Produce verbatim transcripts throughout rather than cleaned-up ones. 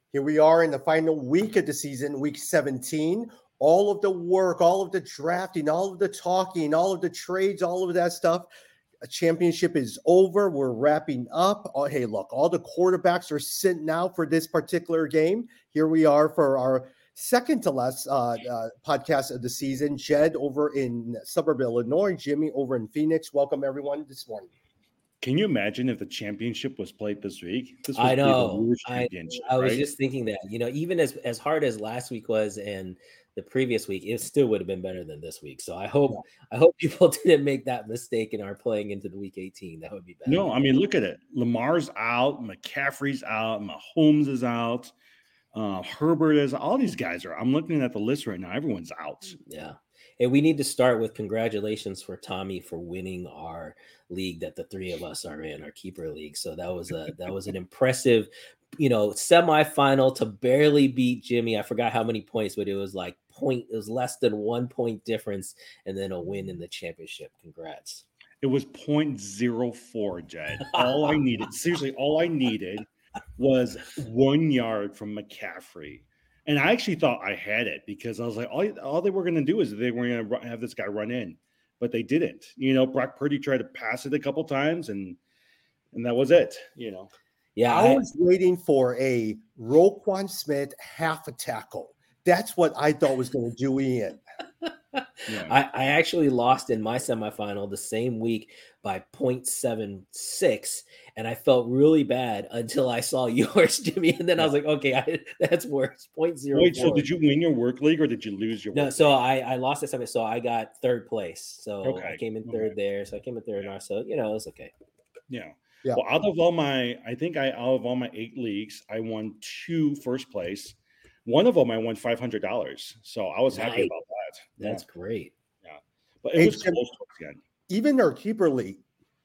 Here we are in the final week of the season, week seventeen. All of the work, all of the drafting, all of the talking, all of the trades, all of that stuff. A championship is over. We're wrapping up. Oh, hey, look, all the quarterbacks are sitting out for this particular game. Here we are for our second to last uh, uh, podcast of the season. Jed over in suburb Illinois, Jimmy over in Phoenix. Welcome, everyone, this morning. Can you imagine if the championship was played this week? This would I know. be the I, championship, I was right? just thinking that, you know, even as, as hard as last week was and the previous week, it still would have been better than this week. So I hope yeah. I hope people didn't make that mistake and are playing into the week eighteen. That would be bad. No, I mean, look at it. Lamar's out, McCaffrey's out, Mahomes is out, uh, Herbert is. All these guys are. I'm looking at the list right now. Everyone's out. Yeah. And we need to start with congratulations for Tommy for winning our league that the three of us are in, our keeper league. So that was a that was an impressive, you know, semifinal to barely beat Jimmy. I forgot how many points, but it was like point. It was less than one point difference, and then a win in the championship. Congrats. It was point zero four, Jed. All I needed, seriously, all I needed was one yard from McCaffrey. And I actually thought I had it because I was like, all, all they were going to do is they were going to have this guy run in, but they didn't. You know, Brock Purdy tried to pass it a couple times, and and that was it. You know, yeah, I, I was waiting for a Roquan Smith half a tackle. That's what I thought was going to do Ian. Yeah. I, I actually lost in my semifinal the same week by point seven six, and I felt really bad until I saw yours, Jimmy. And then I was like, okay, I, that's worse. point zero four. Wait, so did you win your work league or did you lose your work No, league? so I, I lost this time. So I got third place. So okay. I came in third okay. there. So I came in third yeah. in our, so, you know, it was okay. Yeah. Yeah. Well, out of all my, I think I, out of all my eight leagues, I won two first place. One of them I won five hundred dollars. So I was nice. happy about that. That's yeah. great. Yeah. But it hey, was close towards the end. Even our keeper league,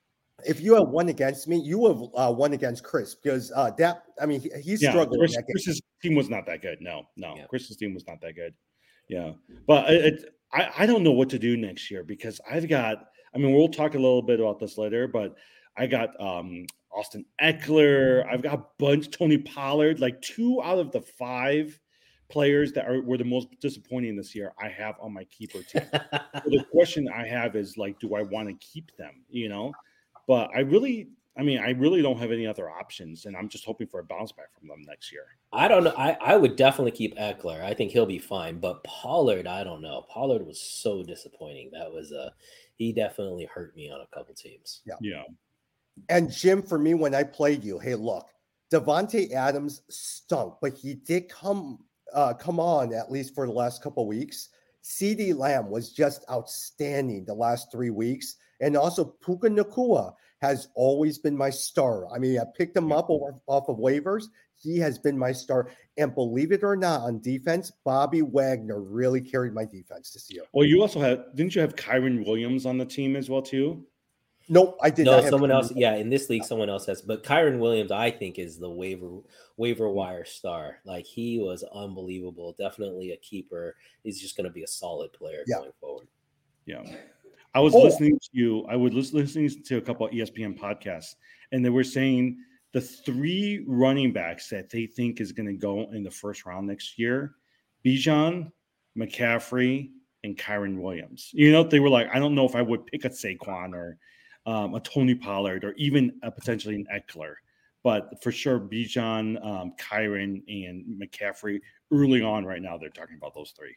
if you have won against me, you have uh, won against Chris because uh, that, I mean, he, he's yeah, struggling. Chris, Chris's team was not that good. No, no. Yeah. Chris's team was not that good. Yeah. But it, I, I don't know what to do next year because I've got, I mean, we'll talk a little bit about this later, but I got um, Austin Eckler. I've got a bunch, Tony Pollard, like two out of the five players that are were the most disappointing this year I have on my keeper team. So the question I have is like, do I want to keep them? You know, but I really, I mean, I really don't have any other options, and I'm just hoping for a bounce back from them next year. I don't know. I, I would definitely keep Eckler. I think he'll be fine. But Pollard, I don't know. Pollard was so disappointing. That was a uh, he definitely hurt me on a couple teams. Yeah, yeah. And Jim, for me, when I played you, hey, look, Devontae Adams stunk, but he did come. Uh, come on, at least for the last couple of weeks. CeeDee Lamb was just outstanding the last three weeks. And also Puka Nacua has always been my star. I mean, I picked him up over, off of waivers. He has been my star. And believe it or not, on defense, Bobby Wagner really carried my defense this year. Well, you also had, didn't you have Kyren Williams on the team as well, too? Nope, I did no, not. No, someone else. Yeah, in this league, someone else has. But Kyren Williams, I think, is the waiver waiver wire star. Like he was unbelievable. Definitely a keeper. He's just going to be a solid player yeah. going forward. Yeah, I was oh. listening to you. I was listening to a couple of E S P N podcasts, and they were saying the three running backs that they think is going to go in the first round next year: Bijan, McCaffrey, and Kyren Williams. You know, they were like, I don't know if I would pick a Saquon or. Um, a Tony Pollard, or even a potentially an Eckler, but for sure Bijan, um, Kyren, and McCaffrey early on. Right now, they're talking about those three.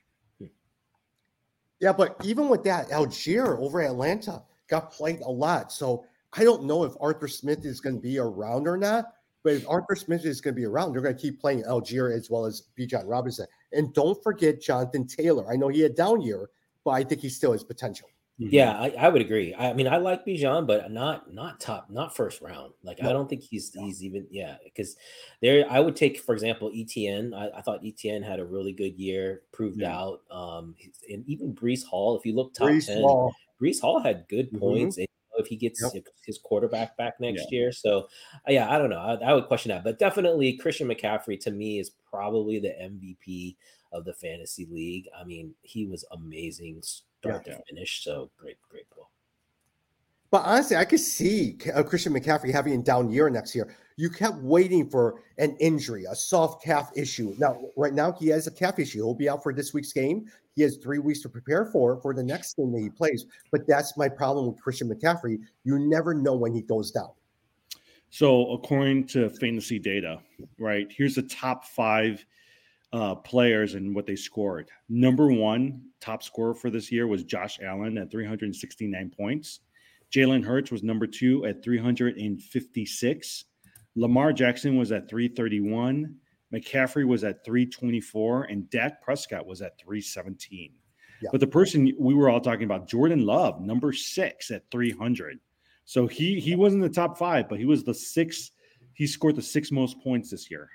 Yeah, but even with that, Algier over at Atlanta got played a lot, so I don't know if Arthur Smith is going to be around or not. But if Arthur Smith is going to be around, they're going to keep playing Algier as well as Bijan Robinson, and don't forget Jonathan Taylor. I know he had a down year, but I think he still has potential. Mm-hmm. Yeah, I, I would agree. I mean, I like Bijan, but not not top, not first round. Like no. I don't think he's no. he's even yeah. Because there, I would take for example E T N. I, I thought E T N had a really good year, proved yeah. out. Um, and even Breece Hall. If you look top Breece ten, Hall. Breece Hall had good mm-hmm. points. And if he gets yep. his quarterback back next yeah. year, so yeah, I don't know. I, I would question that, but definitely Christian McCaffrey to me is probably the M V P of the fantasy league. I mean, he was amazing. Start yeah. to finish, so great, great pull. But honestly, I could see uh, Christian McCaffrey having a down year next year. You kept waiting for an injury, a soft calf issue. Now, right now, he has a calf issue. He'll be out for this week's game. He has three weeks to prepare for for the next game that he plays. But that's my problem with Christian McCaffrey. You never know when he goes down. So, according to fantasy data, right, here's the top five uh, players and what they scored. Number one top scorer for this year was Josh Allen at three hundred sixty-nine points. Jalen Hurts was number two at three hundred fifty-six. Lamar Jackson was at three thirty-one. McCaffrey was at three twenty-four. And Dak Prescott was at three seventeen. Yeah. But the person we were all talking about, Jordan Love, number six at three hundred. So he he wasn't the top five, but he was the sixth. He scored the sixth most points this year.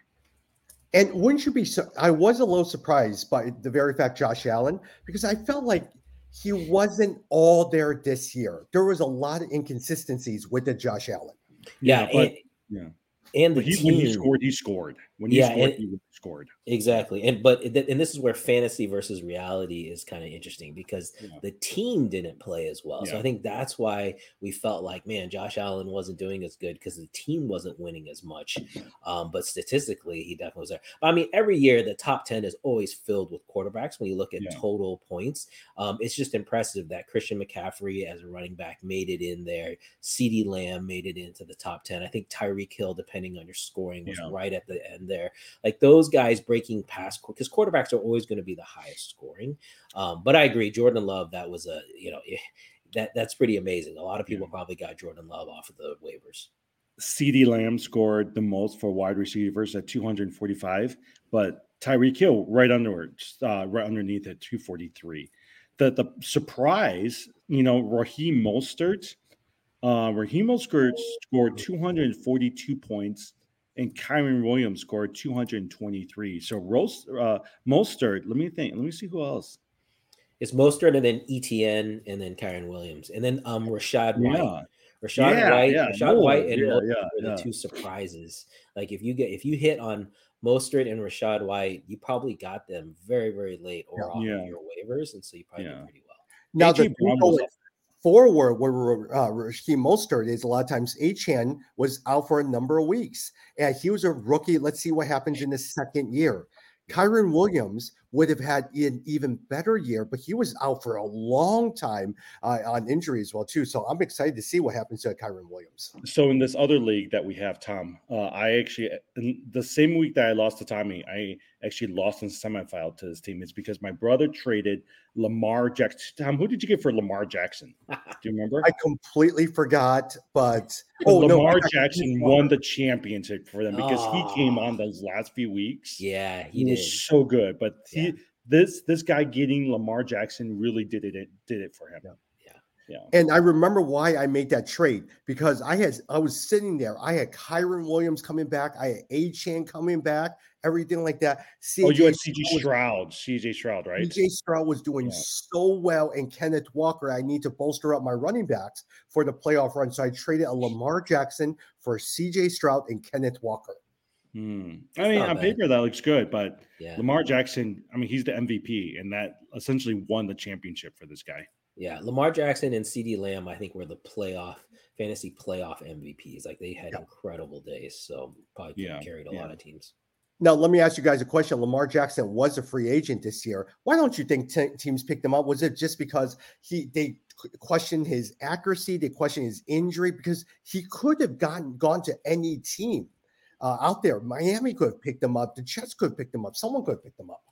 And wouldn't you be so? I was a little surprised by the very fact Josh Allen, because I felt like he wasn't all there this year. There was a lot of inconsistencies with the Josh Allen. Yeah, yeah but and, yeah. And the he, team, when he scored, he scored. When he yeah, scored, and, he scored. Exactly. And but and this is where fantasy versus reality is kind of interesting, because yeah. the team didn't play as well. Yeah. So I think that's why we felt like, man, Josh Allen wasn't doing as good because the team wasn't winning as much. Um, but statistically, he definitely was there. But I mean, every year the top ten is always filled with quarterbacks when you look at yeah. total points. Um, it's just impressive that Christian McCaffrey as a running back made it in there. CeeDee Lamb made it into the top ten. I think Tyreek Hill, depending on your scoring, was yeah. right at the end there. Like those guys breaking past, because quarterbacks are always going to be the highest scoring. Um, but I agree, Jordan Love, that was a, you know, that that's pretty amazing. A lot of people yeah. probably got Jordan Love off of the waivers. CeeDee Lamb scored the most for wide receivers at two hundred forty-five, but Tyreek Hill right under, uh, right underneath at two forty-three. The the surprise, you know, Raheem Mostert, uh, Raheem Mostert scored two hundred forty-two points. And Kyren Williams scored two hundred twenty-three. So Rose, uh, Mostert, let me think. Let me see who else. It's Mostert and then E T N and then Kyren Williams. And then um Rachaad yeah. White. Rachaad yeah, White, yeah. Rachaad no, White and yeah, Mostert yeah, were the yeah. two surprises. Like if you get if you hit on Mostert and Rachaad White, you probably got them very, very late or yeah. off yeah. of your waivers. And so you probably yeah. did pretty well. Now the people forward where uh, Raheem Mostert is a lot of times Achane was out for a number of weeks, and he was a rookie. Let's see what happens in the second year. Kyren Williams would have had an even better year, but he was out for a long time uh, on injury as well too. So I'm excited to see what happens to Kyren Williams. So in this other league that we have, Tom, uh, I actually in the same week that I lost to Tommy, I actually lost in semifinal to this team. It's because my brother traded Lamar Jackson. Tom, who did you get for Lamar Jackson? Do you remember? I completely forgot, but oh, Lamar no, Jackson won the championship for them because oh. he came on those last few weeks. Yeah, he, he did. was so good. But he, yeah. this this guy getting Lamar Jackson really did it did it for him. Yeah. Yeah. And I remember why I made that trade, because I had I was sitting there. I had Kyren Williams coming back. I had Achane coming back, everything like that. C J oh, you had C J Stroud, C J Stroud, right? C J Stroud was doing yeah. so well, and Kenneth Walker. I need to bolster up my running backs for the playoff run, so I traded a Lamar Jackson for C J Stroud and Kenneth Walker. Hmm. I mean, on bad. paper that looks good, but yeah. Lamar Jackson. I mean, he's the M V P, and that essentially won the championship for this guy. Yeah, Lamar Jackson and CeeDee Lamb, I think, were the playoff fantasy playoff M V Ps. Like they had yeah. incredible days, so probably yeah. carried a yeah. lot of teams. Now, let me ask you guys a question. Lamar Jackson was a free agent this year. Why don't you think t- teams picked him up? Was it just because he they questioned his accuracy, they questioned his injury? Because he could have gotten gone to any team uh, out there. Miami could have picked him up. The Jets could have picked him up. Someone could have picked him up.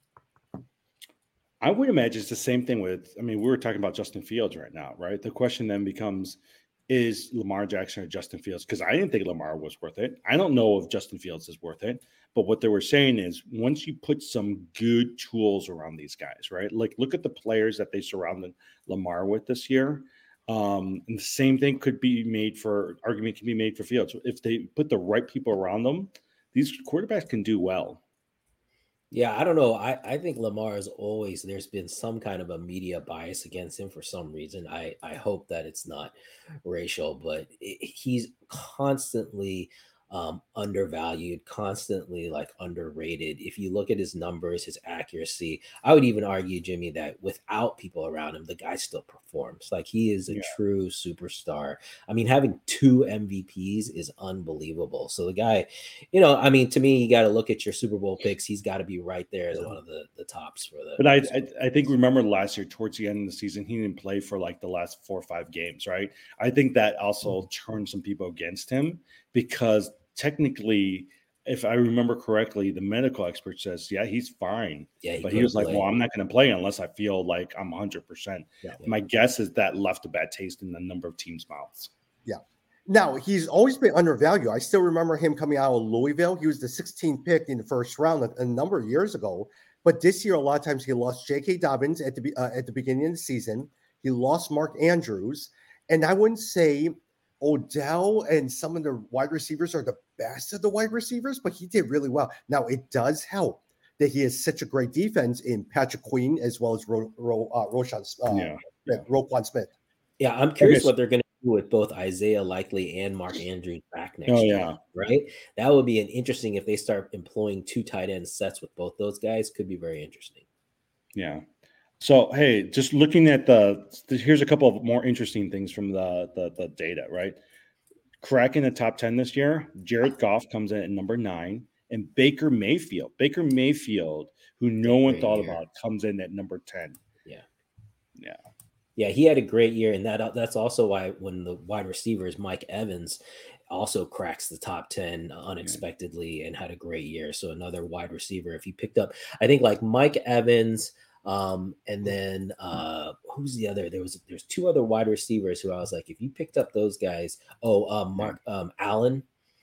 I would imagine it's the same thing with, I mean, we were talking about Justin Fields right now, right? The question then becomes, is Lamar Jackson or Justin Fields? Because I didn't think Lamar was worth it. I don't know if Justin Fields is worth it. But what they were saying is once you put some good tools around these guys, right? Like look at the players that they surrounded Lamar with this year. Um, and the same thing could be made for, argument can be made for Fields. If they put the right people around them, these quarterbacks can do well. Yeah, I don't know. I, I think Lamar is always, there's been some kind of a media bias against him for some reason. I, I hope that it's not racial, but it, he's constantly, um, um, undervalued, constantly like underrated. If you look at his numbers, his accuracy, I would even argue, Jimmy, that without people around him, the guy still performs. Like he is a Yeah. true superstar. I mean, having two M V Ps is unbelievable. So the guy, you know, I mean, to me, you got to look at your Super Bowl picks. He's got to be right there as one of the, the tops for the. But I, I I think remember last year towards the end of the season, he didn't play for like the last four or five games, right? I think that also turned some people against him because technically, if I remember correctly, the medical expert says, yeah, he's fine. Yeah, he but he was play. like, well, I'm not going to play unless I feel like I'm one hundred percent. Yeah, yeah. My guess is that left a bad taste in the number of teams' mouths. Yeah. Now, he's always been undervalued. I still remember him coming out of Louisville. He was the sixteenth pick in the first round a, a number of years ago. But this year, a lot of times he lost J K. Dobbins at the uh, at the beginning of the season. He lost Mark Andrews. And I wouldn't say Odell and some of the wide receivers are the best of the wide receivers, but he did really well. Now, it does help that he has such a great defense in Patrick Queen as well as Ro- Ro- uh, Roshan uh, yeah. Smith, Roquan Smith. Yeah, I'm curious what they're going to do with both Isaiah Likely and Mark Andrews back next oh, year. Yeah. Right? That would be an interesting if they start employing two tight end sets with both those guys. Could be very interesting. Yeah. So, hey, just looking at the, here's a couple of more interesting things from the, the, the data, right? Cracking the top ten this year, Jared Goff comes in at number nine, and Baker Mayfield, Baker Mayfield, who no one Great thought year. about, comes in at number ten. Yeah. Yeah. Yeah, he had a great year, and that that's also why when the wide receivers, Mike Evans, also cracks the top ten unexpectedly and had a great year. So another wide receiver, if he picked up, I think like Mike Evans, um, and then uh, who's the other? There was there's two other wide receivers who I was like, if you picked up those guys, oh, um, Mark um, Allen.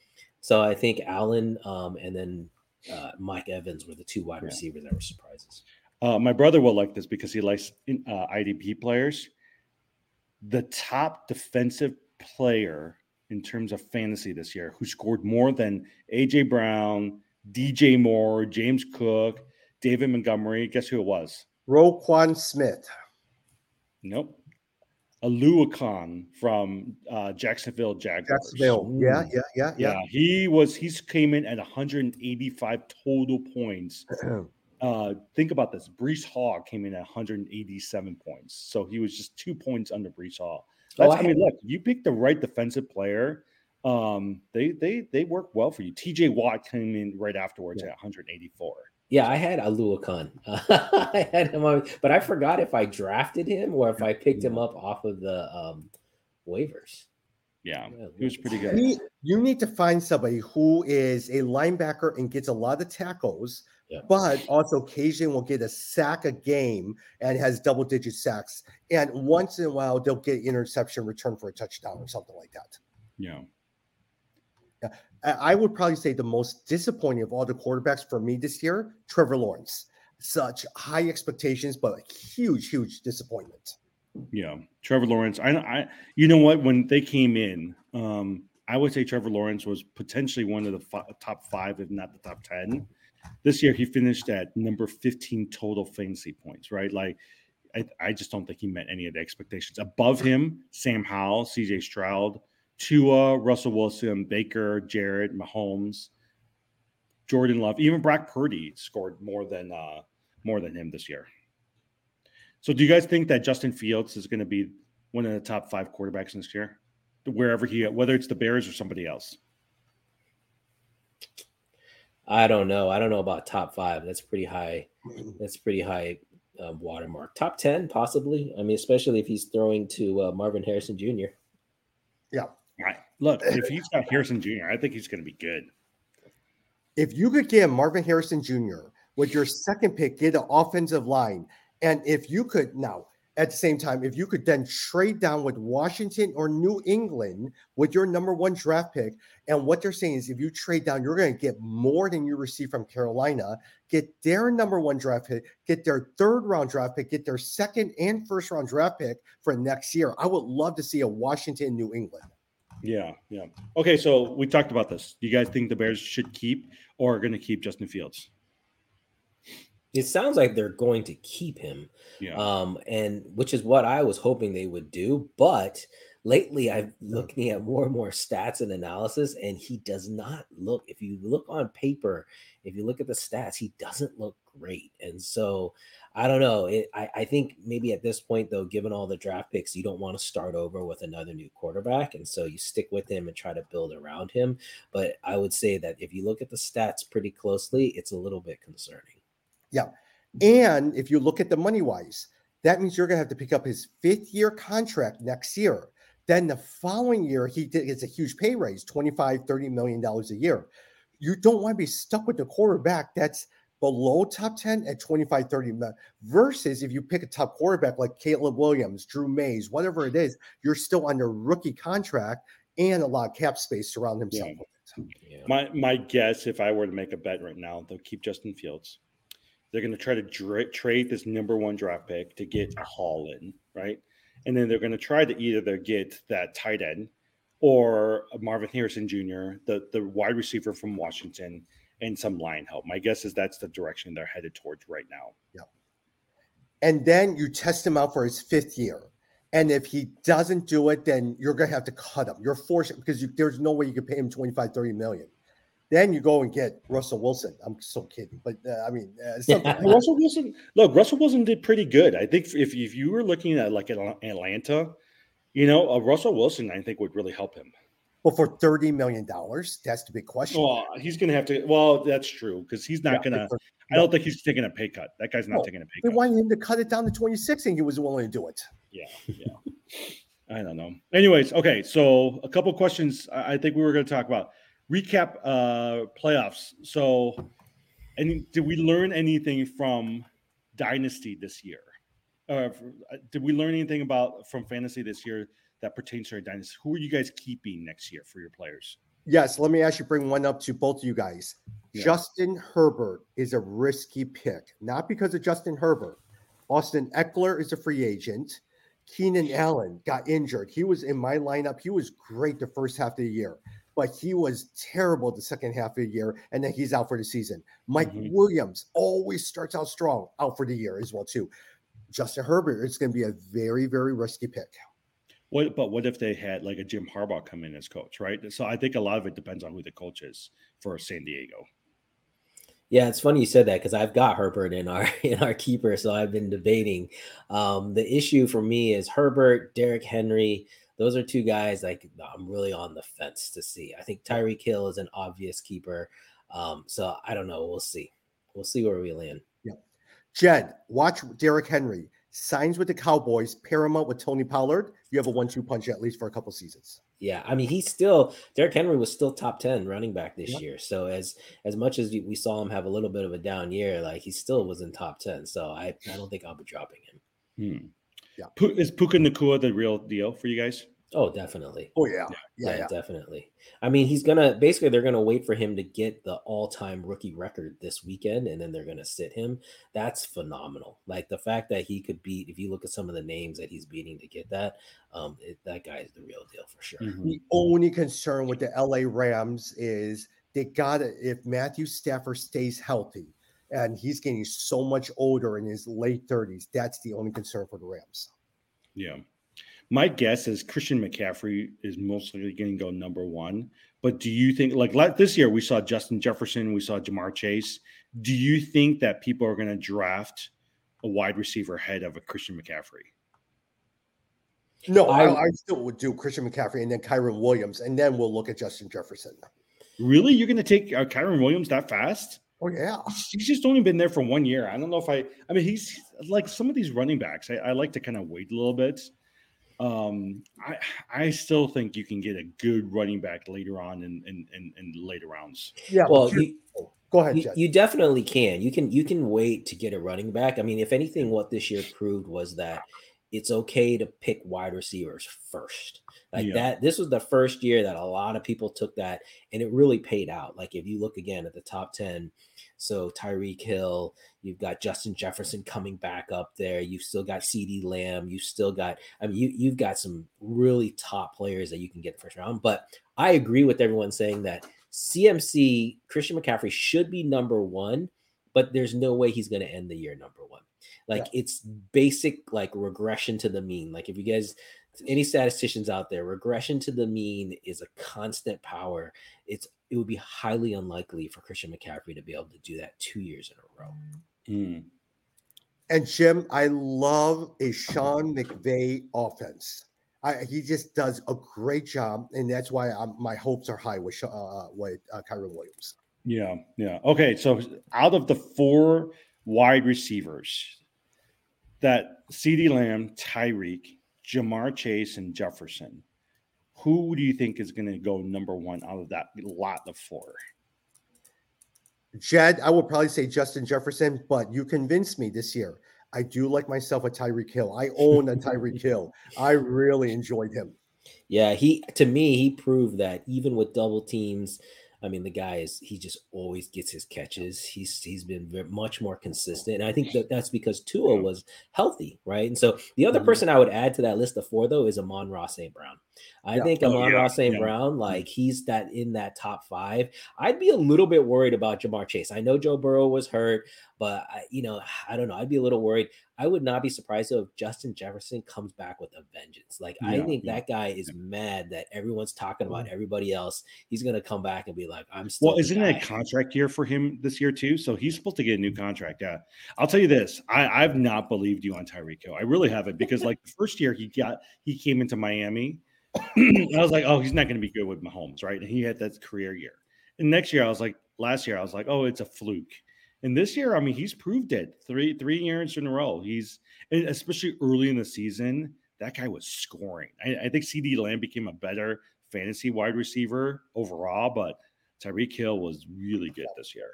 So I think Allen um, and then uh, Mike Evans were the two wide receivers that were surprises. Uh, my brother will like this because he likes uh, I D P players. The top defensive player in terms of fantasy this year who scored more than A J Brown, D J Moore, James Cook, David Montgomery. Guess who it was? Roquan Smith. Nope. Aluakon from uh, Jacksonville Jaguars. Jacksonville. Yeah, yeah, yeah, yeah. Yeah, he was. He's came in at one hundred eighty-five total points. Uh, think about this. Brees Hall came in at one hundred eighty-seven points. So he was just two points under Brees Hall. That's, oh, I, I mean, look, you pick the right defensive player. Um, they they they work well for you. T J Watt came in right afterwards yeah. at one hundred eighty-four. Yeah, I had Aluakon. Uh, I had him on, but I forgot if I drafted him or if I picked him up off of the um, waivers. Yeah, he was pretty good. You, you need to find somebody who is a linebacker and gets a lot of tackles, yeah. but also occasionally will get a sack a game and has double-digit sacks. And once in a while, they'll get interception return for a touchdown or something like that. Yeah. Yeah. I would probably say the most disappointing of all the quarterbacks for me this year, Trevor Lawrence. Such high expectations, but a huge, huge disappointment. Yeah, Trevor Lawrence. I, I, you know what? When they came in, um, I would say Trevor Lawrence was potentially one of the f- top five, if not the top ten. This year, he finished at number fifteen total fantasy points. Right? Like, I, I just don't think he met any of the expectations. Above him, Sam Howell, C J Stroud, Tua, Russell Wilson, Baker, Jared, Mahomes, Jordan Love, even Brock Purdy scored more than uh, more than him this year. So do you guys think that Justin Fields is going to be one of the top five quarterbacks this year, wherever he, whether it's the Bears or somebody else? I don't know. I don't know about top five. That's pretty high. That's pretty high um, watermark. Top ten, possibly. I mean, especially if he's throwing to uh, Marvin Harrison Junior Yeah. Right. Look, if he's got Harrison Junior, I think he's going to be good. If you could get Marvin Harrison Junior with your second pick, get an offensive line, and if you could now at the same time, if you could then trade down with Washington or New England with your number one draft pick, and what they're saying is if you trade down, you're going to get more than you receive from Carolina, get their number one draft pick, get their third round draft pick, get their second and first round draft pick for next year. I would love to see a Washington, New England. Yeah, yeah. Okay, so we talked about this. Do you guys think the Bears should keep or are going to keep Justin Fields? It sounds like they're going to keep him, yeah. um, and which is what I was hoping they would do. But lately I'm looking at more and more stats and analysis, and he does not look, if you look on paper, if you look at the stats, he doesn't look great. And so I don't know. It, I, I think maybe at this point, though, given all the draft picks, you don't want to start over with another new quarterback. And so you stick with him and try to build around him. But I would say that if you look at the stats pretty closely, it's a little bit concerning. Yeah. And if you look at the money wise, that means you're going to have to pick up his fifth year contract next year. Then the following year, he gets a huge pay raise, twenty-five, thirty million dollars a year. You don't want to be stuck with the quarterback that's below top ten at twenty-five, thirty million versus if you pick a top quarterback like Caleb Williams, Drew Mays, whatever it is, you're still under rookie contract and a lot of cap space around himself. Yeah. Yeah. My, my guess, if I were to make a bet right now, they'll keep Justin Fields. They're going to try to dra- trade this number one draft pick to get a haul in, right? And then they're going to try to either get that tight end or Marvin Harrison Junior, the, the wide receiver from Washington, and some line help. My guess is that's the direction they're headed towards right now. Yeah. And then you test him out for his fifth year. And if he doesn't do it, then you're going to have to cut him. You're forced because you, there's no way you can pay him twenty-five, thirty million. Then you go and get Russell Wilson. I'm so kidding, but uh, I mean, uh, something like Russell Wilson. Look, Russell Wilson did pretty good. I think if if you were looking at like Atlanta, you know, uh, Russell Wilson, I think would really help him. Well, for thirty million dollars, that's the big question. Well, he's going to have to. Well, that's true because he's not yeah, going to. I don't think he's taking a pay cut. That guy's not no, taking a pay they cut. They wanted him to cut it down to twenty-six, and he was willing to do it. Yeah, yeah. I don't know. Anyways, okay. So a couple questions I think we were going to talk about. Recap uh, playoffs. So, and did we learn anything from Dynasty this year? Uh, did we learn anything about from Fantasy this year that pertains to our Dynasty? Who are you guys keeping next year for your players? Yes, let me actually bring one up to both of you guys. Yeah. Justin Herbert is a risky pick, not because of Justin Herbert. Austin Eckler is a free agent. Keenan Allen got injured. He was in my lineup. He was great the first half of the year, but he was terrible the second half of the year, and then he's out for the season. Mike mm-hmm. Williams always starts out strong, out for the year as well, too. Justin Herbert is going to be a very, very risky pick. What, but what if they had like a Jim Harbaugh come in as coach, right? So I think a lot of it depends on who the coach is for San Diego. Yeah, it's funny you said that because I've got Herbert in our in our keeper, so I've been debating. Um, the issue for me is Herbert, Derrick Henry. Those are two guys like I'm really on the fence to see. I think Tyreek Hill is an obvious keeper. Um, so I don't know. We'll see. We'll see where we land. Yeah. Jed, watch Derrick Henry. Signs with the Cowboys, pair him up with Tony Pollard. You have a one two punch at least for a couple seasons. Yeah, I mean, he's still Derrick Henry was still top ten running back this yep. year. So as as much as we saw him have a little bit of a down year, like he still was in top ten. So I, I don't think I'll be dropping him. Hmm. Yeah, is Puka Nacua the real deal for you guys? Oh, definitely. Oh yeah. Yeah, yeah, yeah, definitely. I mean, he's gonna basically they're gonna wait for him to get the all-time rookie record this weekend, and then they're gonna sit him. That's phenomenal. Like the fact that he could beat, if you look at some of the names that he's beating to get that, um, it, that guy is the real deal for sure. Mm-hmm. The only concern with the L A Rams is they gotta if Matthew Stafford stays healthy, and he's getting so much older in his late thirties. That's the only concern for the Rams. Yeah. My guess is Christian McCaffrey is mostly going to go number one. But do you think, like, like this year, we saw Justin Jefferson, we saw Jamar Chase. Do you think that people are going to draft a wide receiver ahead of a Christian McCaffrey? No, I, I still would do Christian McCaffrey and then Kyren Williams, and then we'll look at Justin Jefferson. Really? You're going to take uh, Kyren Williams that fast? Oh, yeah. He's just only been there for one year. I don't know if I – I mean, he's like some of these running backs. I, I like to kind of wait a little bit. Um, I I still think you can get a good running back later on in in, in, in later rounds. Yeah, well, you, go ahead. You, you definitely can. You can you can wait to get a running back. I mean, if anything, what this year proved was that it's okay to pick wide receivers first. Like yeah. that. This was the first year that a lot of people took that, and it really paid out. Like if you look again at the top ten. So Tyreek Hill, you've got Justin Jefferson coming back up there. You've still got CeeDee Lamb. You've still got, I mean, you, you've got some really top players that you can get first round. But I agree with everyone saying that C M C, Christian McCaffrey should be number one, but there's no way he's going to end the year number one. Like yeah. It's basic like regression to the mean. Like if you guys, any statisticians out there, regression to the mean is a constant power. It's it would be highly unlikely for Christian McCaffrey to be able to do that two years in a row. Mm. And Jim, I love a Sean McVay offense. I, he just does a great job, and that's why I'm, my hopes are high with uh, with uh, Kyren Williams. Yeah, yeah. Okay, so out of the four wide receivers, that CeeDee Lamb, Tyreek, Ja'Marr Chase, and Jefferson, who do you think is going to go number one out of that lot of four? Jed, I would probably say Justin Jefferson, but you convinced me this year. I do like myself a Tyreek Hill. I own a Tyreek Hill. I really enjoyed him. Yeah, he to me, he proved that even with double teams, I mean, the guy is, he just always gets his catches. He's he's been very, much more consistent. And I think that that's because Tua was healthy, right? And so the other person I would add to that list of four, though, is Amon-Ra Saint Brown. I yeah. think Amon-Ra oh, yeah. Saint yeah. Brown, like he's that in that top five. I'd be a little bit worried about Ja'Marr Chase. I know Joe Burrow was hurt, but I, you know, I don't know. I'd be a little worried. I would not be surprised if Justin Jefferson comes back with a vengeance. Like yeah, I think yeah. that guy is yeah. mad that everyone's talking about everybody else. He's gonna come back and be like, "I'm still." Well, isn't it a contract year for him this year too? So he's supposed to get a new contract. Yeah, I'll tell you this: I, I've not believed you on Tyreek Hill. I really haven't, because like the first year he got he came into Miami, I was like, "Oh, he's not going to be good with Mahomes, right?" And he had that career year. And next year, I was like, last year, I was like, "Oh, it's a fluke." And this year, I mean, he's proved it three three years in a row. He's especially early in the season, that guy was scoring. I, I think CeeDee Lamb became a better fantasy wide receiver overall, but Tyreek Hill was really good this year.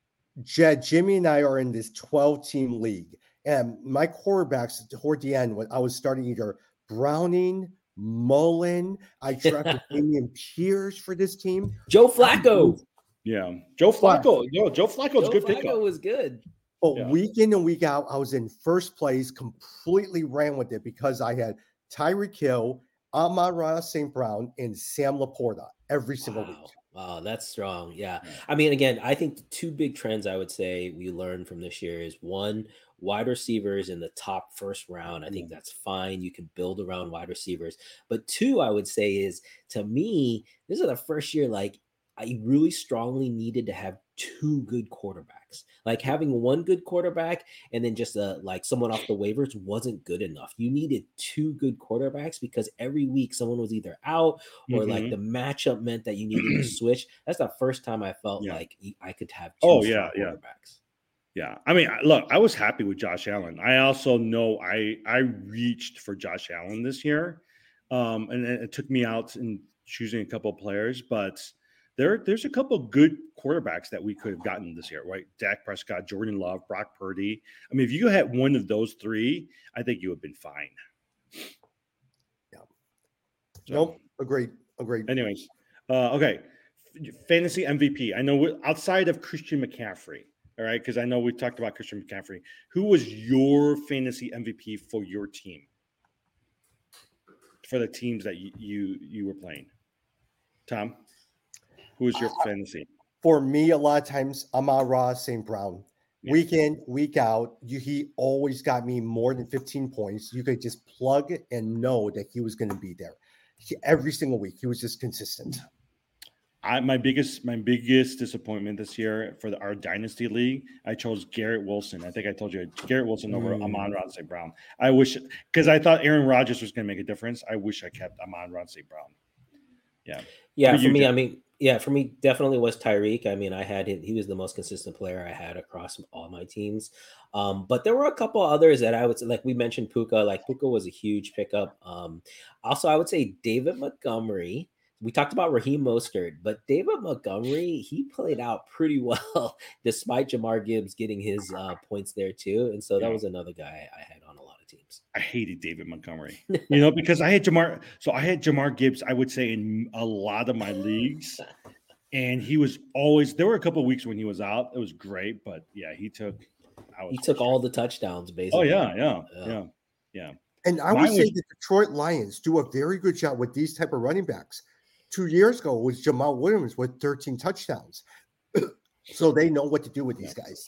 Jed, Jimmy and I are in this twelve-team league, and my quarterbacks toward the end, when I was starting either Browning, Mullen, I tracked Damian Pierce for this team. Joe Flacco. Yeah, Joe Flacco. Yo, Joe Flacco was Joe good Flacco pickup. was good. But yeah. week in and week out, I was in first place, completely ran with it because I had Tyreek Hill, Amon-Ra Saint Brown, and Sam Laporta every single wow. week. Wow, that's strong. Yeah. yeah. I mean, again, I think the two big trends I would say we learned from this year is one, wide receivers in the top first round. I think that's fine. You can build around wide receivers. But two, I would say is, to me, this is the first year, like, I really strongly needed to have two good quarterbacks. Like having one good quarterback and then just a, like someone off the waivers wasn't good enough. You needed two good quarterbacks because every week someone was either out or mm-hmm. like the matchup meant that you needed to switch. That's the first time I felt yeah. like I could have two oh, yeah, quarterbacks. Yeah. yeah. I mean, look, I was happy with Josh Allen. I also know I, I reached for Josh Allen this year. Um, and it took me out in choosing a couple of players, but There, there's a couple of good quarterbacks that we could have gotten this year, right? Dak Prescott, Jordan Love, Brock Purdy. I mean, if you had one of those three, I think you would have been fine. Yeah. So, nope. Agreed. Agreed. Anyways, uh, okay. Fantasy M V P. I know we're, outside of Christian McCaffrey, all right, because I know we talked about Christian McCaffrey. Who was your fantasy M V P for your team? For the teams that you you, you were playing, Tom. Who is your fantasy? For me, a lot of times, Amon-Ra Saint Brown. Yeah. Week in, week out, you, he always got me more than fifteen points. You could just plug and know that he was going to be there. He, every single week, he was just consistent. I, my biggest my biggest disappointment this year for the, our Dynasty League, I chose Garrett Wilson. I think I told you Garrett Wilson over mm. Amon-Ra Saint Brown. I wish, because I thought Aaron Rodgers was going to make a difference. I wish I kept Amon-Ra Saint Brown. Yeah. Yeah, for, for me, did. I mean, yeah, for me, definitely was Tyreek. I mean, I had him. He was the most consistent player I had across all my teams. Um, but there were a couple others that I would say, like we mentioned Puka. Like Puka was a huge pickup. Um, also, I would say David Montgomery. We talked about Raheem Mostert, but David Montgomery, he played out pretty well despite Jahmyr Gibbs getting his uh, points there too. And so that was another guy I had on a lot of teams. I hated David Montgomery, you know, because I had Jahmyr. So I had Jahmyr Gibbs, I would say, in a lot of my leagues. And he was always, there were a couple of weeks when he was out. It was great, but yeah, he took, I was he took all the touchdowns basically. Oh yeah, yeah, yeah, yeah. yeah. And I would say the Detroit Lions do a very good job with these type of running backs. Two years ago was Jamal Williams with thirteen touchdowns. So they know what to do with these guys.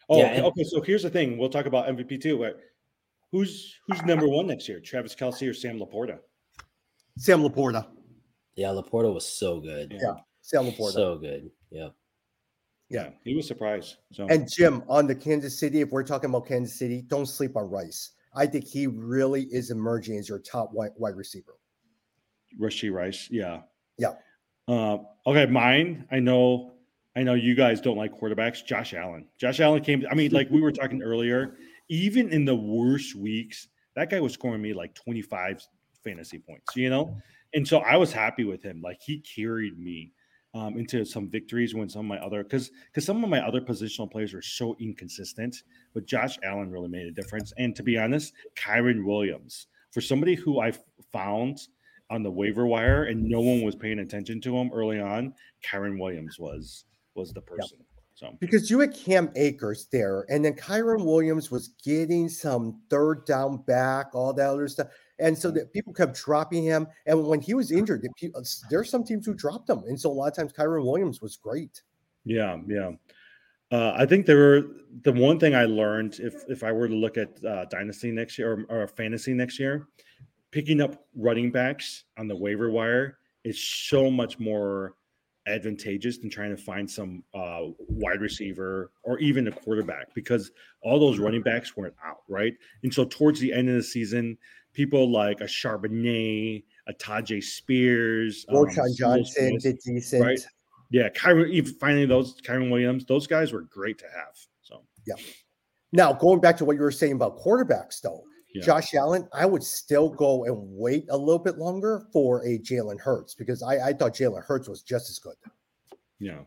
Oh, Yeah, okay, and okay. So here's the thing. We'll talk about M V P too. But who's who's number one next year? Travis Kelce or Sam Laporta? Sam Laporta. yeah, Laporta was so good. Yeah, Yeah, Sam Laporta. So good. Yeah. yeah, he was surprised. So And Jim, on the Kansas City, if we're talking about Kansas City, don't sleep on Rice. I think he really is emerging as your top wide, wide receiver. Rashee Rice, yeah, Yeah. Uh, okay, mine. I know, I know you guys don't like quarterbacks. Josh Allen. Josh Allen came. I mean, like we were talking earlier, even in the worst weeks, that guy was scoring me like twenty-five fantasy points. You know, and so I was happy with him. Like he carried me um, into some victories when some of my other because because some of my other positional players were so inconsistent, but Josh Allen really made a difference. And to be honest, Kyren Williams, for somebody who I found on the waiver wire and no one was paying attention to him early on, Kyren Williams was was the person. Yep. So because you had Cam Akers there, and then Kyren Williams was getting some third down back, all that other stuff. And so that people kept dropping him. And when he was injured, there are some teams who dropped him. And so a lot of times Kyren Williams was great. Yeah, yeah. Uh, I think there were the one thing I learned if if I were to look at uh, Dynasty next year or, or Fantasy next year, picking up running backs on the waiver wire is so much more advantageous than trying to find some uh, wide receiver or even a quarterback because all those running backs weren't out, right? And so towards the end of the season, people like a Charbonnet, a Tajay Spears, Roschon um, Johnson did decent. Right? Yeah, Kyren, even finding those Kyren Williams, those guys were great to have. So yeah. Now going back to what you were saying about quarterbacks, though, yeah. Josh Allen, I would still go and wait a little bit longer for a Jalen Hurts because I, I thought Jalen Hurts was just as good. Yeah.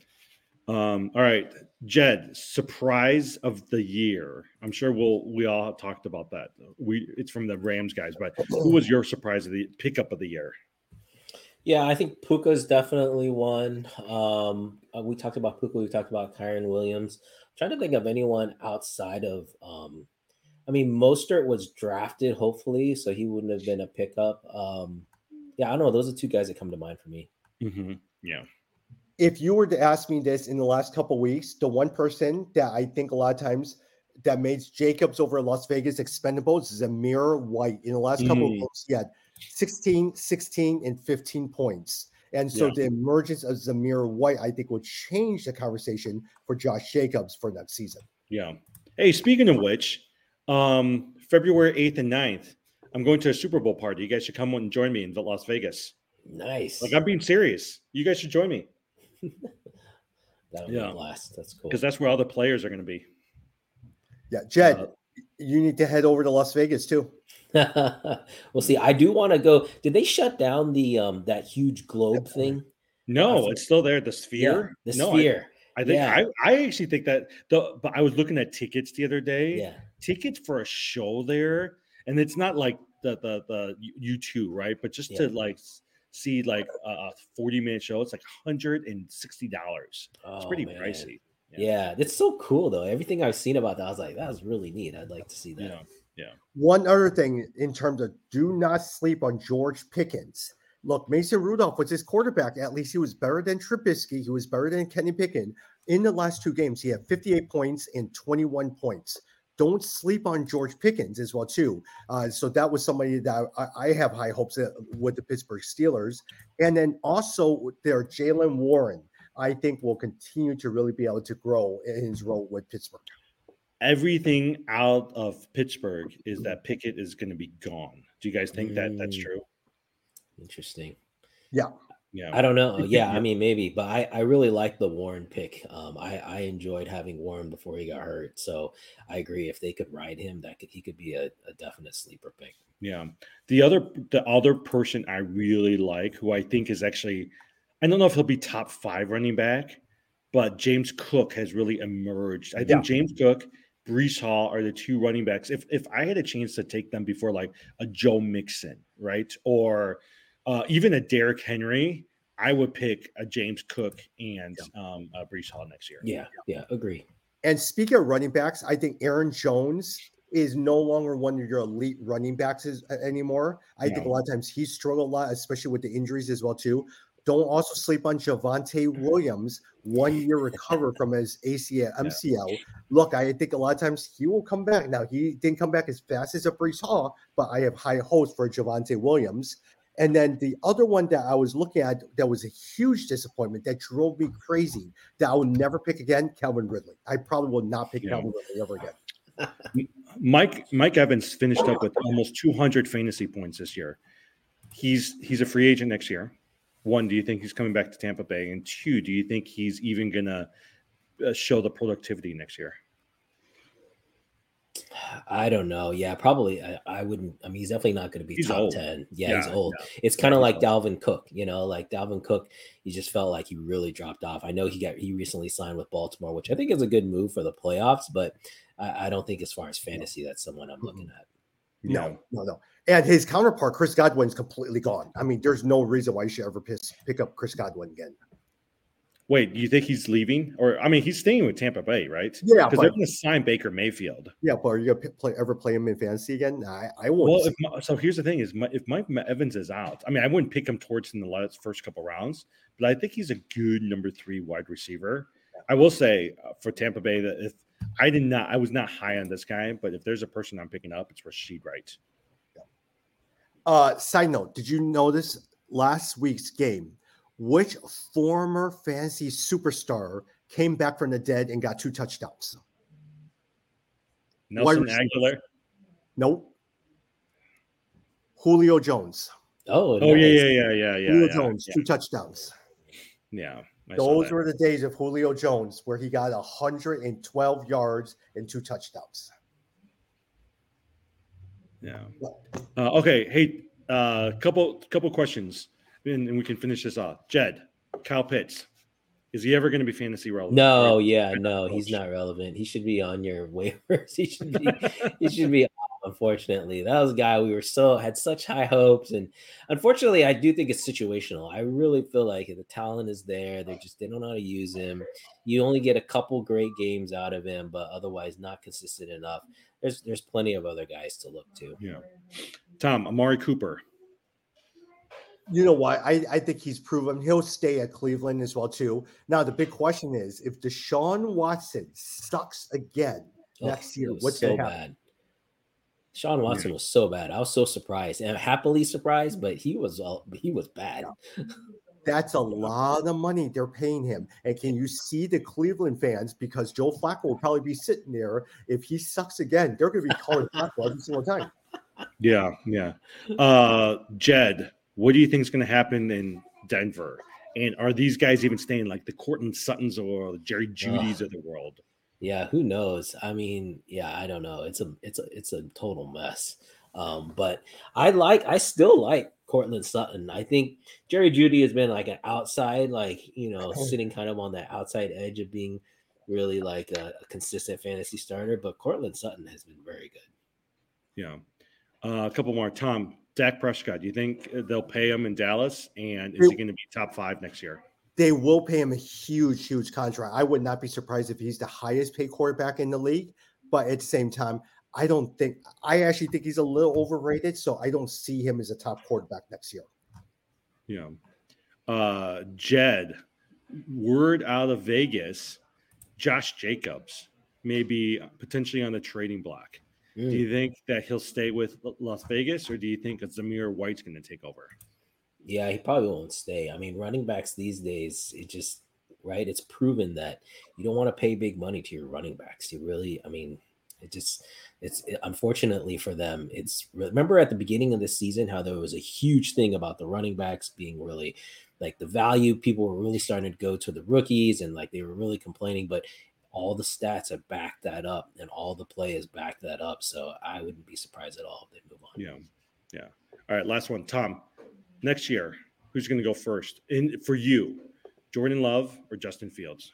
Um, all right, Jed, surprise of the year. I'm sure we'll we all have talked about that. We it's from the Rams guys, but who was your surprise of the pickup of the year? Yeah, I think Puka's definitely one. Um, we talked about Puka. We talked about Kyren Williams. I'm trying to think of anyone outside of. Um, I mean, Mostert was drafted, hopefully, so he wouldn't have been a pickup. Um, yeah, I don't know. Those are two guys that come to mind for me. Mm-hmm. Yeah. If you were to ask me this in the last couple of weeks, the one person that I think a lot of times that made Jacobs over Las Vegas expendable is Zamir White. In the last mm. couple of games, he had sixteen, sixteen, and fifteen points. And so yeah. the emergence of Zamir White, I think, will change the conversation for Josh Jacobs for next season. Yeah. Hey, speaking of which, um, February eighth and ninth, I'm going to a Super Bowl party. You guys should come and join me in Las Vegas. Nice. Like, I'm being serious. You guys should join me. That'll yeah. be a blast. That's cool. Because that's where all the players are going to be. Yeah. Jed, uh, you need to head over to Las Vegas too. We'll see. I do want to go. Did they shut down the um that huge globe thing? No, it's still there. The sphere. Yeah, the no, sphere. I, I think yeah. I, I actually think that the but I was looking at tickets the other day. Yeah. Tickets for a show there, and it's not like the the the U two, right? But just yeah. to like see like a forty minute show, it's like one hundred sixty dollars. Oh, it's pretty man. pricey. Yeah. yeah, it's so cool though. Everything I've seen about that, I was like, that was really neat. I'd like to see that. Yeah. Yeah. One other thing in terms of do not sleep on George Pickens. Look, Mason Rudolph was his quarterback. At least he was better than Trubisky. He was better than Kenny Pickett. In the last two games, he had fifty-eight points and twenty-one points. Don't sleep on George Pickens as well, too. Uh, so that was somebody that I, I have high hopes with the Pittsburgh Steelers. And then also there, Jaylen Warren, I think will continue to really be able to grow in his role with Pittsburgh. Everything out of Pittsburgh is that Pickett is going to be gone. Do you guys think mm. that that's true? Interesting. Yeah. Yeah. I don't know. Yeah, I mean, maybe, but I, I really like the Warren pick. Um, I, I enjoyed having Warren before he got hurt. So I agree. If they could ride him, that could, he could be a, a definite sleeper pick. Yeah. The other, the other person I really like, who I think is actually, I don't know if he'll be top five running back, but James Cook has really emerged. I think yeah. James Cook, Breece Hall are the two running backs. If if I had a chance to take them before like a Joe Mixon, right? Or uh, even a Derrick Henry, I would pick a James Cook and yeah. um, uh, Breece Hall next year. Yeah, yeah, agree. And speaking of running backs, I think Aaron Jones is no longer one of your elite running backs is, uh, anymore. I yeah. think a lot of times he struggled a lot, especially with the injuries as well too. Don't also sleep on Javonte Williams, one year recover from his A C L, M C L. Yeah. Look, I think a lot of times he will come back. Now, he didn't come back as fast as a Breece Hall, but I have high hopes for Javonte Williams. And then the other one that I was looking at that was a huge disappointment that drove me crazy that I will never pick again, Calvin Ridley. I probably will not pick yeah. Calvin Ridley ever again. Mike Mike Evans finished up with almost two hundred fantasy points this year. He's he's a free agent next year. One, do you think he's coming back to Tampa Bay? And two, do you think he's even going to show the productivity next year? I don't know. Yeah, probably. I, I wouldn't. I mean, he's definitely not going to be he's top old. ten. Yeah, yeah he's old. Yeah. It's kind of like old. Dalvin Cook. You know, like Dalvin Cook. He just felt like he really dropped off. I know he got he recently signed with Baltimore, which I think is a good move for the playoffs. But I, I don't think, as far as fantasy, that's someone I'm looking at. No, no, no. And his counterpart, Chris Godwin's completely gone. I mean, there's no reason why you should ever pick, pick up Chris Godwin again. Wait, do you think he's leaving? Or, I mean, he's staying with Tampa Bay, right? Yeah. Because they're going to sign Baker Mayfield. Yeah, but are you going to play, ever play him in fantasy again? I, I won't. Well, if, so here's the thing is, if Mike Evans is out, I mean, I wouldn't pick him towards in the last first couple rounds, but I think he's a good number three wide receiver. I will say uh, for Tampa Bay that if I did not, I was not high on this guy, but if there's a person I'm picking up, it's Rashid Wright. Uh, side note, did you notice last week's game, which former fantasy superstar came back from the dead and got two touchdowns? Nelson Aguilar? Nope. Julio Jones. Oh, oh nice. yeah, yeah, yeah, yeah, yeah. Julio yeah, Jones, yeah. two touchdowns. Yeah. I Those were the days of Julio Jones where he got one hundred twelve yards and two touchdowns. Yeah. Uh, okay. Hey, a uh, couple couple questions, and, and we can finish this off. Jed, Kyle Pitts, is he ever going to be fantasy relevant? No, yeah, no, he's not relevant. He should be on your waivers. He should be. he should be. Unfortunately, that was a guy we were so had such high hopes, and unfortunately, I do think it's situational. I really feel like the talent is there. They just they don't know how to use him. You only get a couple great games out of him, but otherwise not consistent enough. There's there's plenty of other guys to look to. Yeah. Tom, Amari Cooper. You know what? I, I think he's proven he'll stay at Cleveland as well, too. Now, the big question is, if Deshaun Watson sucks again oh, next year, what's so going to happen? Bad. Deshaun Watson was so bad. I was so surprised and happily surprised, but he was uh, he was bad. That's a lot of money they're paying him. And can you see the Cleveland fans, because Joe Flacco will probably be sitting there. If he sucks again, they're going to be calling Flacco every single time. Yeah, yeah. Uh, Jed, what do you think is going to happen in Denver? And are these guys even staying, like the Courtland Suttons or the Jerry Judys uh, of the world? Yeah, who knows? I mean, yeah, I don't know. It's a it's a it's a total mess. Um, but I like I still like Courtland Sutton. I think Jerry Jeudy has been like an outside, like, you know, sitting kind of on that outside edge of being really like a, a consistent fantasy starter. But Courtland Sutton has been very good. Yeah. Uh, a couple more. Tom, Dak Prescott, do you think they'll pay him in Dallas? And is he going to be top five next year? They will pay him a huge, huge contract. I would not be surprised if he's the highest paid quarterback in the league. But at the same time, I don't think – I actually think he's a little overrated, so I don't see him as a top quarterback next year. Yeah. Uh, Jed, word out of Vegas, Josh Jacobs may be potentially on the trading block. Mm. Do you think that he'll stay with Las Vegas, or do you think Zamir White's going to take over? Yeah, he probably won't stay. I mean, running backs these days, it just – right? It's proven that you don't want to pay big money to your running backs. You really – I mean – It just, it's it, unfortunately for them. It's remember at the beginning of the season how there was a huge thing about the running backs being really like the value. People were really starting to go to the rookies and like they were really complaining, but all the stats have backed that up and all the play has backed that up. So I wouldn't be surprised at all if they move on. Yeah. Yeah. All right. Last one. Tom, next year, who's going to go first? In for you, Jordan Love or Justin Fields?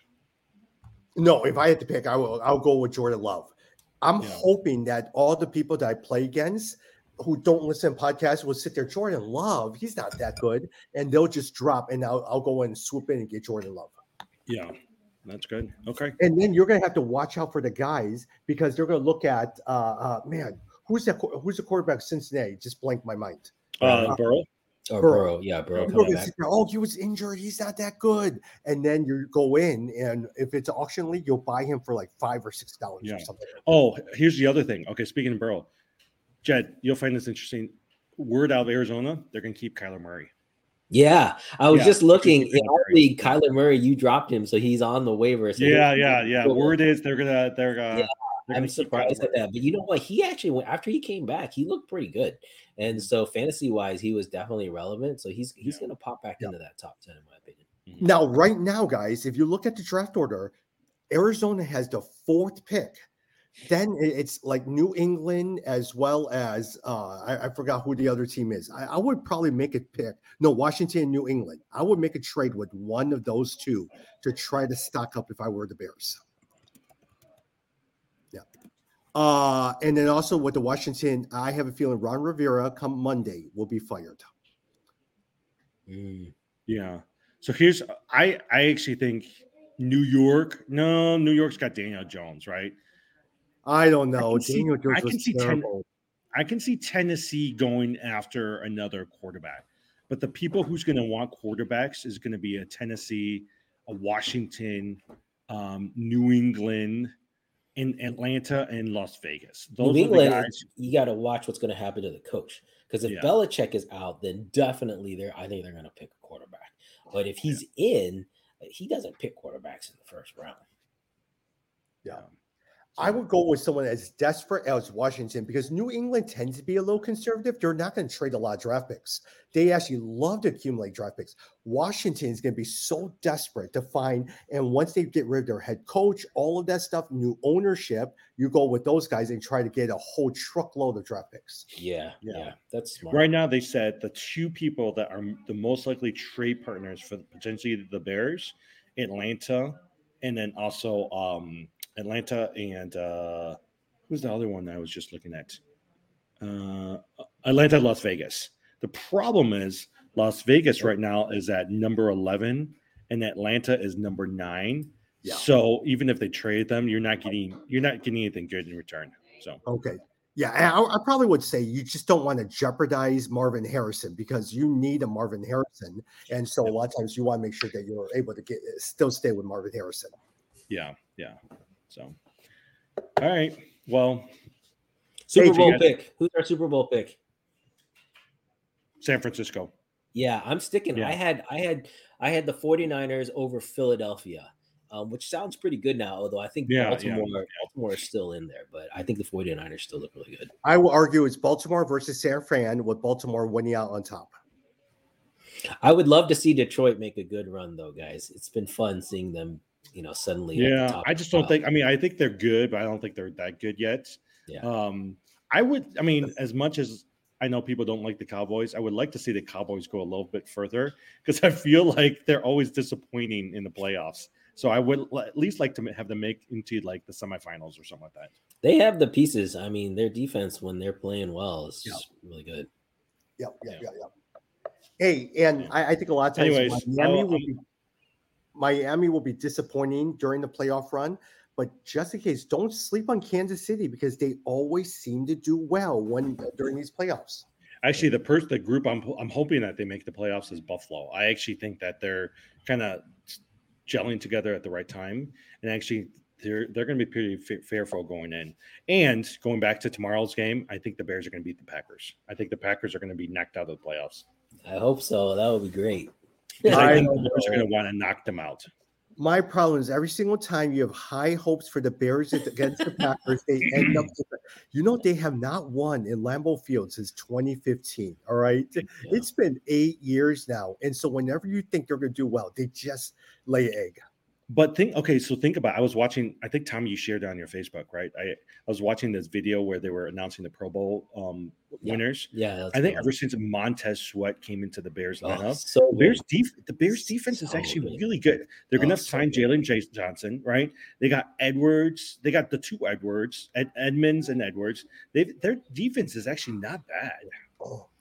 No, if I had to pick, I will, I'll go with Jordan Love. I'm yeah. hoping that all the people that I play against who don't listen to podcasts will sit there, Jordan Love, he's not that good. And they'll just drop and I'll, I'll go and swoop in and get Jordan Love. Yeah, that's good. Okay. And then you're going to have to watch out for the guys because they're going to look at, uh, uh, man, who's that? Who's the quarterback of Cincinnati? Just blanked my mind. Uh, uh, Burrow? Or Burrow, Burrow yeah, Burrow and coming back. Oh, he was injured. He's not that good. And then you go in, and if it's an auction league, you'll buy him for like five or six dollars yeah. or something. Oh, here's the other thing. Okay, speaking of Burrow, Jed, you'll find this interesting. Word out of Arizona, they're going to keep Kyler Murray. Yeah, I was yeah, just looking in our league. Kyler Murray, you dropped him, so he's on the waiver. So yeah, yeah, yeah. Word is they're gonna, they're gonna. Yeah, they're I'm gonna surprised at that. But you know what? He actually went after he came back. He looked pretty good, and so fantasy wise, he was definitely relevant. So he's he's yeah. gonna pop back yeah. into that top ten, in my opinion. Now, right now, guys, if you look at the draft order, Arizona has the fourth pick. Then it's like New England as well as uh, I, I forgot who the other team is. I, I would probably make a pick. No, Washington and New England. I would make a trade with one of those two to try to stock up if I were the Bears. Yeah. Uh, and then also with the Washington, I have a feeling Ron Rivera come Monday will be fired. Mm, yeah. So here's I I actually think New York. No, New York's got Daniel Jones, right? I don't know. I can Daniel see, Jones I can was see terrible. Ten, I can see Tennessee going after another quarterback, but the people who's going to want quarterbacks is going to be a Tennessee, a Washington, um, New England, in Atlanta, and Las Vegas. Those New England, are the guys. You got to watch what's going to happen to the coach, because if yeah. Belichick is out, then definitely they're. I think they're going to pick a quarterback. But if he's yeah. in, he doesn't pick quarterbacks in the first round. Yeah. I would go with someone as desperate as Washington, because New England tends to be a little conservative. They're not going to trade a lot of draft picks. They actually love to accumulate draft picks. Washington is going to be so desperate to find, and once they get rid of their head coach, all of that stuff, new ownership, you go with those guys and try to get a whole truckload of draft picks. Yeah, yeah, yeah that's smart. Right now, they said the two people that are the most likely trade partners for potentially the Bears, Atlanta, and then also um, – Atlanta and uh, who's the other one I was just looking at? Uh, Atlanta, Las Vegas. The problem is Las Vegas right now is at number eleven, and Atlanta is number nine. Yeah. So even if they trade them, you're not getting you're not getting anything good in return. So okay, yeah, I, I probably would say you just don't want to jeopardize Marvin Harrison, because you need a Marvin Harrison, and so a lot of times you want to make sure that you're able to get still stay with Marvin Harrison. Yeah, yeah. So, all right. Well, Super Bowl pick. Who's our Super Bowl pick? San Francisco. Yeah, I'm sticking. Yeah. I had, I had, I had the 49ers over Philadelphia, um, which sounds pretty good now. Although I think yeah, Baltimore, yeah. Baltimore is still in there, but I think the 49ers still look really good. I will argue it's Baltimore versus San Fran, with Baltimore winning out on top. I would love to see Detroit make a good run, though, guys. It's been fun seeing them. You know, suddenly. Yeah, I just don't think. I mean, I think they're good, but I don't think they're that good yet. Yeah. Um, I would. I mean, as much as I know people don't like the Cowboys, I would like to see the Cowboys go a little bit further, because I feel like they're always disappointing in the playoffs. So I would at least like to have them make into like the semifinals or something like that. They have the pieces. I mean, their defense when they're playing well is yeah. really good. Yeah, yeah, yeah, yeah. Hey, and yeah. I, I think a lot of times Anyways, Miami will be. Miami will be disappointing during the playoff run, but just in case, don't sleep on Kansas City, because they always seem to do well when during these playoffs. Actually, the person, the group I'm I'm hoping that they make the playoffs is Buffalo. I actually think that they're kind of gelling together at the right time, and actually they're they're going to be pretty f- fearful going in. And going back to tomorrow's game, I think the Bears are going to beat the Packers. I think the Packers are going to be knocked out of the playoffs. I hope so. That would be great. I think the Bears are going to want to knock them out. My problem is every single time you have high hopes for the Bears against the Packers, they end up, you know, they have not won in Lambeau Field since twenty fifteen. All right. Yeah. It's been eight years now. And so whenever you think they're going to do well, they just lay an egg. But think, okay, so think about, I was watching, I think, Tommy, you shared it on your Facebook, right? I, I was watching this video where they were announcing the Pro Bowl um, yeah. winners. Yeah. I think cool. ever since Montez Sweat came into the Bears lineup, oh, so the Bears, def- the Bears defense so is actually good. really good. They're oh, going to so sign Jalen J- Johnson, right? They got Edwards. They got the two Edwards, Ed- Edmonds and Edwards. They Their defense is actually not bad. Oh.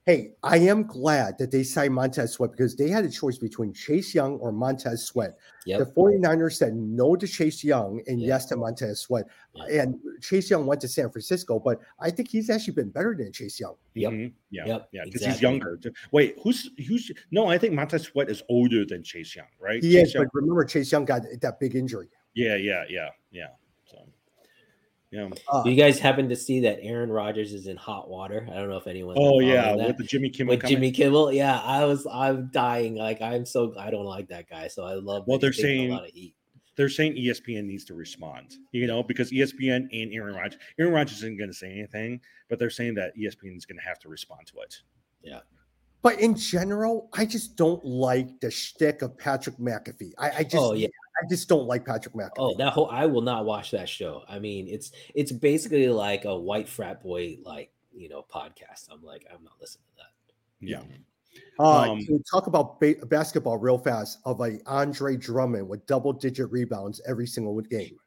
Hey, I am glad that they signed Montez Sweat because they had a choice between Chase Young or Montez Sweat. Yep. The 49ers said no to Chase Young and yep. yes to Montez Sweat. Yep. And Chase Young went to San Francisco, but I think he's actually been better than Chase Young. Yep. Mm-hmm. Yeah. Yep. Yeah. Because exactly. he's younger. Wait, who's who's no, I think Montez Sweat is older than Chase Young, right? He Chase is, Young. But remember, Chase Young got that big injury. Yeah, yeah, yeah, yeah. So yeah. Uh, Do you guys happen to see that Aaron Rodgers is in hot water? I don't know if anyone. Oh yeah, that. with the Jimmy Kimmel. With Jimmy Kimmel, yeah, I was, I'm dying. Like I'm so, I don't like that guy. So I love. Well, they're saying a lot of heat. They're saying E S P N needs to respond. You know, because E S P N and Aaron Rodgers, Aaron Rodgers isn't going to say anything, but they're saying that E S P N is going to have to respond to it. Yeah. But in general, I just don't like the shtick of Patrick McAfee. I, I just, oh, yeah. I just don't like Patrick McAfee. Oh, that whole I will not watch that show. I mean, it's it's basically like a white frat boy, like you know, podcast. I'm like, I'm not listening to that. Yeah. Uh, um, can we talk about ba- basketball real fast? Of a Andre Drummond with double digit rebounds every single game.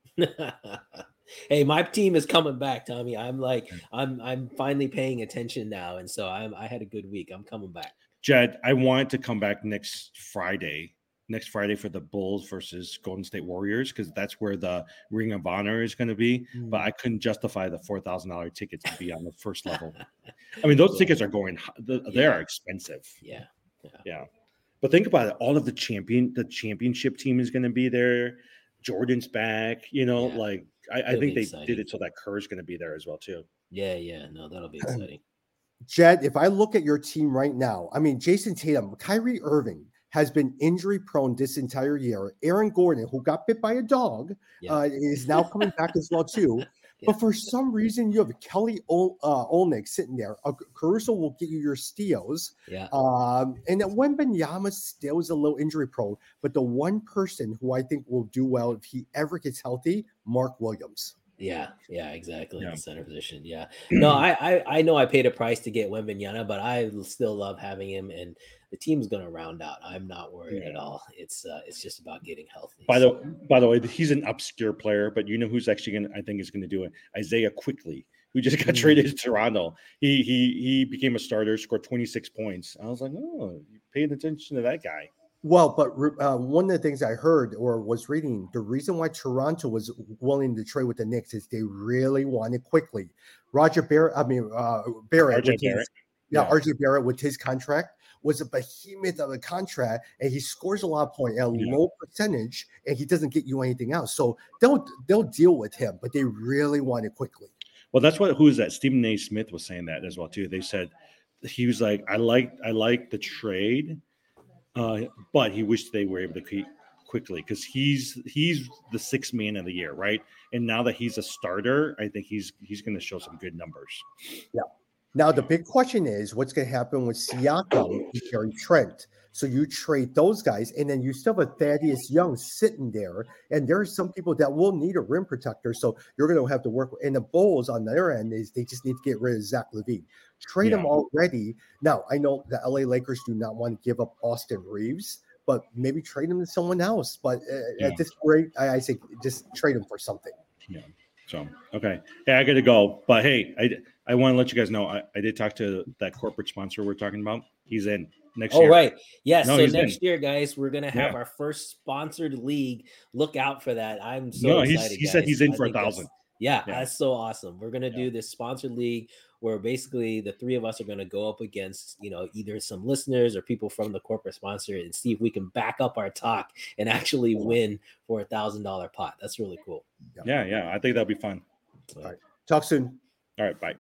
Hey, my team is coming back, Tommy. I'm like, I'm I'm finally paying attention now, and so I'm I had a good week. I'm coming back. Jed, I wanted to come back next Friday. Next Friday for the Bulls versus Golden State Warriors, because that's where the Ring of Honor is going to be. Mm. But I couldn't justify the four thousand dollars tickets to be on the first level. I mean, those yeah. tickets are going, they yeah. are expensive. Yeah. yeah. Yeah. But think about it. All of the champion, the championship team is going to be there. Jordan's back, you know, yeah. like I, I think they exciting. did it so that Kerr's going to be there as well, too. Yeah. Yeah. No, that'll be exciting. Jed, if I look at your team right now, I mean, Jason Tatum, Kyrie Irving, has been injury prone this entire year. Aaron Gordon, who got bit by a dog, yeah. uh, is now coming back as well too. Yeah. But for some reason, you have Kelly Ol- uh, Olynyk sitting there. Uh, Caruso will get you your steals. Yeah. Um, and then Wembanyama still is a little injury prone. But the one person who I think will do well if he ever gets healthy, Mark Williams. Yeah, yeah, exactly. Yeah. The center position. Yeah. No, I, I I know I paid a price to get Wembanyama, but I still love having him, and the team's going to round out. I'm not worried yeah. at all. It's uh, it's just about getting healthy. By so. the by the way, he's an obscure player, but you know who's actually going to, I think is going to do it? Isaiah Quickly, who just got mm-hmm. traded to Toronto. He he he became a starter, scored twenty-six points. I was like, oh, you paid attention to that guy. Well, but uh, one of the things I heard or was reading, the reason why Toronto was willing to trade with the Knicks is they really wanted Quickly. Roger Barrett, I mean, uh, Barrett, R J Barrett. His, yeah, yeah, R J Barrett with his contract was a behemoth of a contract, and he scores a lot of points at a yeah. low percentage, and he doesn't get you anything else. So they'll they'll deal with him, but they really wanted Quickly. Well, that's what who is that? Stephen A. Smith was saying that as well too. They said he was like, I like I like the trade. Uh, but he wished they were able to keep Quickly because he's he's the sixth man of the year, right? And now that he's a starter, I think he's he's going to show some good numbers. Yeah. Now the big question is, what's going to happen with Siakam and Gary Trent? So you trade those guys, and then you still have a Thaddeus Young sitting there, and there are some people that will need a rim protector. So you're going to have to work. And the Bulls on their end is they just need to get rid of Zach LaVine. Trade yeah. him already. Now, I know the L A Lakers do not want to give up Austin Reeves, but maybe trade him to someone else. But uh, yeah. at this rate, I, I say just trade him for something. Yeah. So, okay. Hey, I got to go. But, hey, I, I want to let you guys know, I, I did talk to that corporate sponsor we're talking about. He's in next oh, year. Oh, right. Yes. Yeah, no, so next in. year, guys, we're going to have yeah. our first sponsored league. Look out for that. I'm so no, excited, he guys. said he's in I for a thousand. Yeah, yeah, that's so awesome. We're going to yeah. do this sponsored league where basically the three of us are going to go up against, you know, either some listeners or people from the corporate sponsor and see if we can back up our talk and actually win for a thousand dollar pot. That's really cool. Yeah, yeah. I think that'll be fun. All right. Talk soon. All right. Bye.